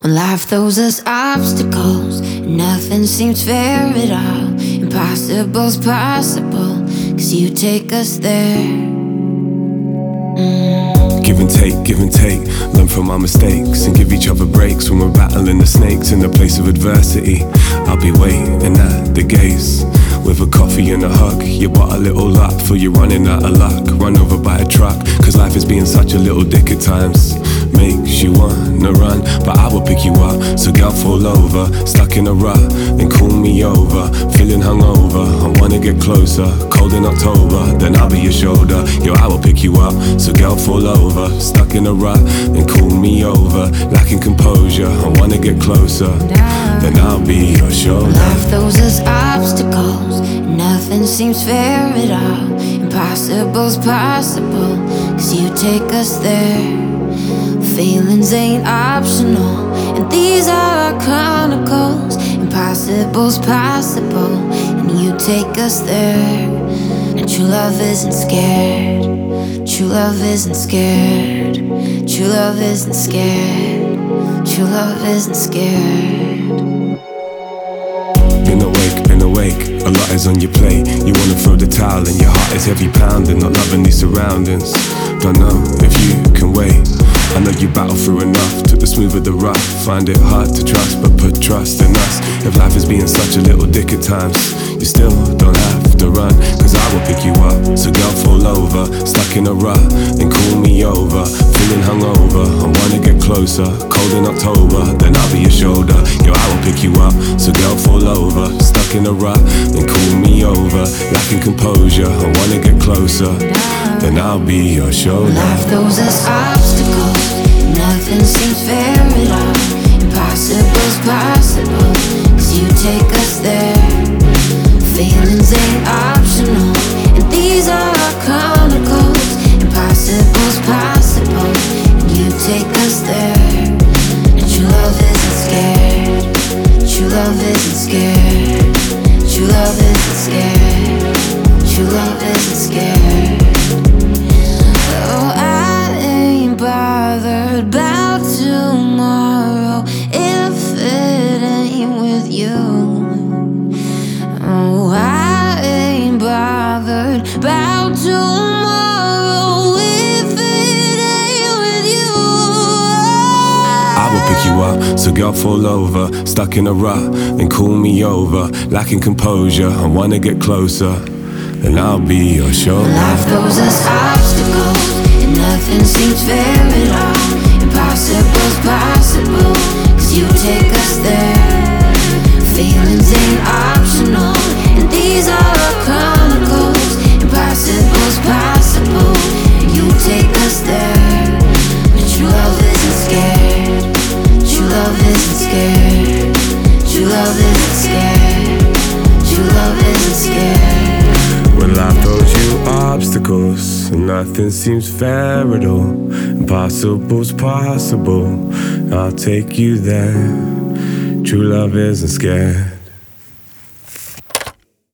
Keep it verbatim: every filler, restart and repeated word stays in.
When life throws us obstacles, nothing seems fair at all. Impossible's possible, cause you take us there. mm. Give and take, give and take, learn from our mistakes and give each other breaks when we're battling the snakes in the place of adversity. I'll be waiting at the gates with a coffee and a hug. You bought a little up, feel you're running out of luck. Run over by a truck, cause life is being such a little dick at times. Makes you wanna run, but I will pick you up. So girl, fall over, stuck in a rut, then call me over. Feeling hungover, I wanna get closer. Cold in October, then I'll be your shoulder. Yo, I will pick you up. So girl, fall over, stuck in a rut, then call me over. Lacking composure, I wanna get closer, then I'll be your shoulder. Life throws us obstacles, nothing seems fair at all. Impossible's possible, cause you take us there. Feelings ain't optional, and these are our chronicles. Impossible's possible, and you take us there. And true love isn't scared, true love isn't scared, true love isn't scared, true love isn't scared. Been awake, been awake, a lot is on your plate. You wanna throw the towel and your heart is heavy pounding, not loving these surroundings. Don't know if you can wait. I know you battle through enough, took the smooth of the rough. Find it hard to trust, but put trust in us. If life is being such a little dick at times, you still don't have to run, cause I will pick you up. So girl, fall over, stuck in a rut, then call me over. Feeling hungover, I wanna get closer. Cold in October, then I'll be your shoulder. Yo, I will pick you up. So girl, fall over, stuck in a rut, then call me over. Lacking composure, I wanna get closer, then I'll be your shoulder. Life throws us obstacles, nothing seems fair at all. Impossible's possible, cause you take us there. Feelings ain't optional, and these are our chronicles. Impossible's possible, and you take us there. And true love isn't scared, true love isn't scared, true love isn't scared, true love isn't scared. Oh, I ain't bothered about tomorrow if it ain't with you. Oh, I ain't bothered about tomorrow if it ain't with you. I will pick you up, so girl, fall over. Stuck in a rut, then call me over. Lacking composure, I wanna get closer, then I'll be your shoulder. Life throws us obstacles, and nothing seems fair at all. Impossible's possible, cause you take us there. Feelings ain't optional, and these are our chronicles. Impossible's possible, and you take us there. But true love isn't scared, true love isn't scared, true love isn't scared, true love isn't scared. When life throws you obstacles and nothing seems fair at all, impossible's possible, I'll take you there. True love isn't scared.